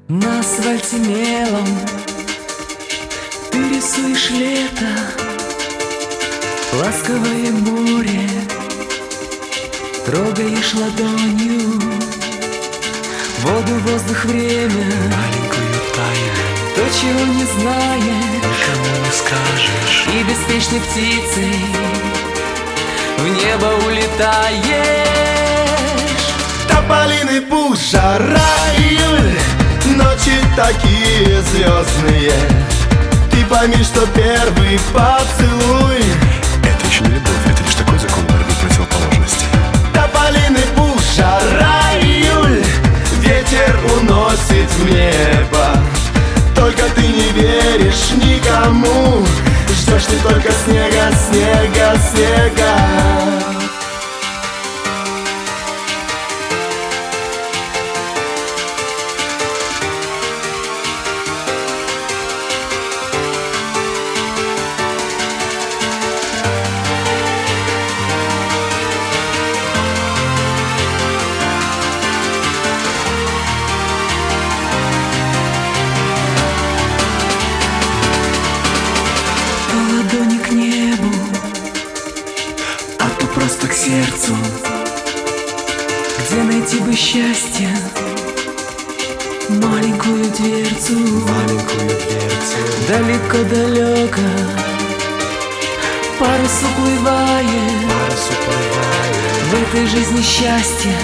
На асфальте мелом ты рисуешь лето, ласковое море трогаешь ладонью, воду, воздух, время, маленькую тайну, то, чего не знаешь, никому не скажешь. И беспечной птицей в небо улетаешь. Тополиный пух, жара, июль, ночи такие звездные. Ты пойми, что первый поцелуй — это еще не любовь, это лишь такой закон борьбы противоположностей. тополиный пух, жара, июль, ветер уносит в небо. Только ты не веришь никому, ждешь ты только снега, снега, снега. Ладони к небу, а то просто к сердцу. Где найти бы счастье, маленькую дверцу, Маленькую дверцу, далеко-далеко парус уплывает. парус уплывает. В этой жизни счастья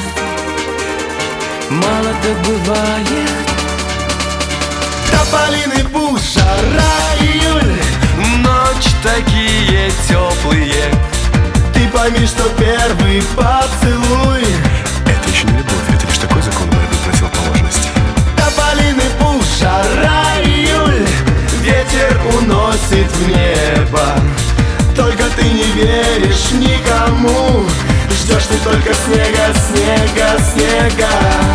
мало добывает. Тополиный пух, жара, июль, Ночь такие теплые. ты пойми, что первый поцелуй — это еще не любовь, это лишь такой закон борьбы противоположностей. тополиный пух, жара, июль, ветер уносит в небо. Только ты не веришь никому, ждешь ты только снега, снега, снега.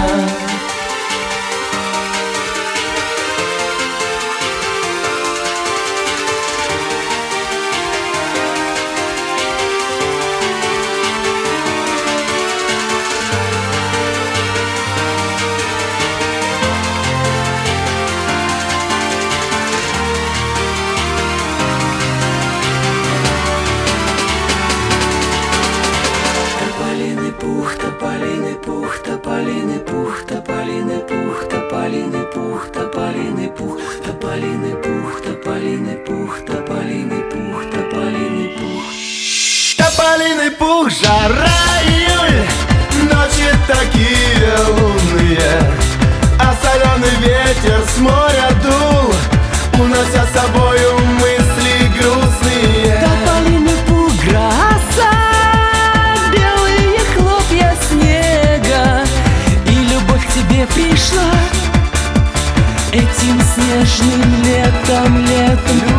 Тополиный пух, тополиный пух, тополиный пух, тополиный пух, тополиный пух, тополиный пух, тополиный пух, тополиный пух, тополиный пух, тополиный пух. Тополиный пух, жара, июль, ночи такие лунные, а соленый ветер с моря дул, унося с собою мысли грустные. Тополиный пух, гроза, белые хлопья снега, и любовь к тебе пришла этим снежным летом, летом.